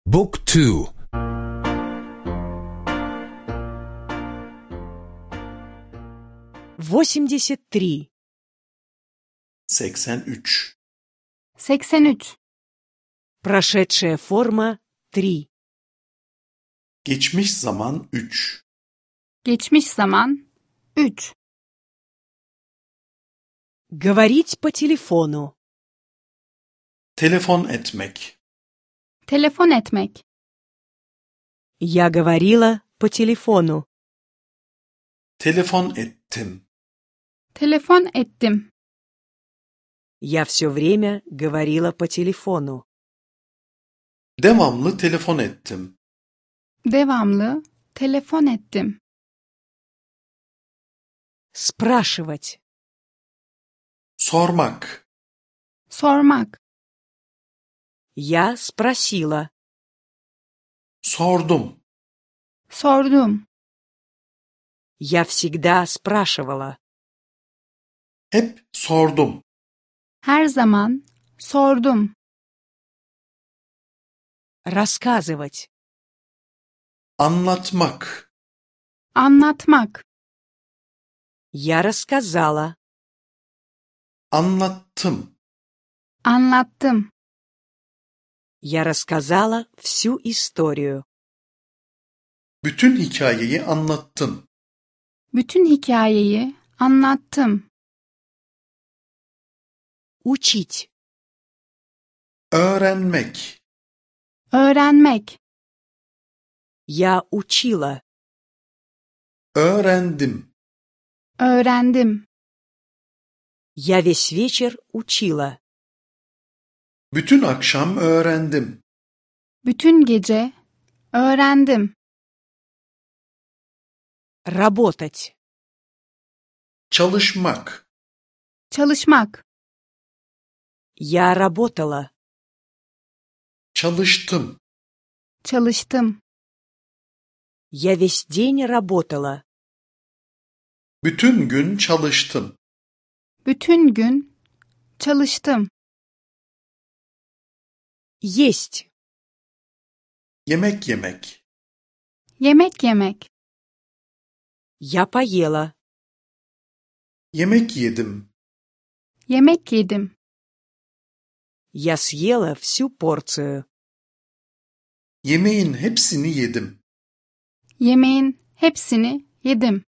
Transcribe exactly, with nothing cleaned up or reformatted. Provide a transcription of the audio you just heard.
Book two. восемьдесят три. seksen üç. seksen üç. Прошедшая форма три. Geçmiş zaman üç. Geçmiş zaman üç. Говорить по телефону. Telefon etmek. Telefon etmek. Я говорила по телефону. Telefon ettim. Telefon ettim. Я все время говорила по телефону. Devamlı telefon ettim. Devamlı telefon ettim. Спрашивать. Sormak. Sormak. Я спросила. Sordum. Sordum. Я всегда спрашивала. Hep sordum. Her zaman sordum. Рассказывать. Anlatmak. Anlatmak. Я рассказала. Anlattım. Anlattım. Я рассказала всю историю. Bütün hikayeyi anlattım. Bütün hikayeyi anlattım. Учить. Öğrenmek. Öğrenmek. Я учила. Öğrendim. Öğrendim. Я весь вечер учила. Bütün akşam öğrendim. Bütün gece öğrendim. Работать. Çalışmak. Çalışmak. Я работала. Çalıştım. Çalıştım. Я весь день работала. Bütün gün çalıştım. Bütün gün çalıştım. Есть. Yemek yemek. Yemek yemek. Я поела. Yemek yedim. Yemek yedim. Я съела всю порцию. Yemeğin hepsini yedim. Yemeğin hepsini yedim.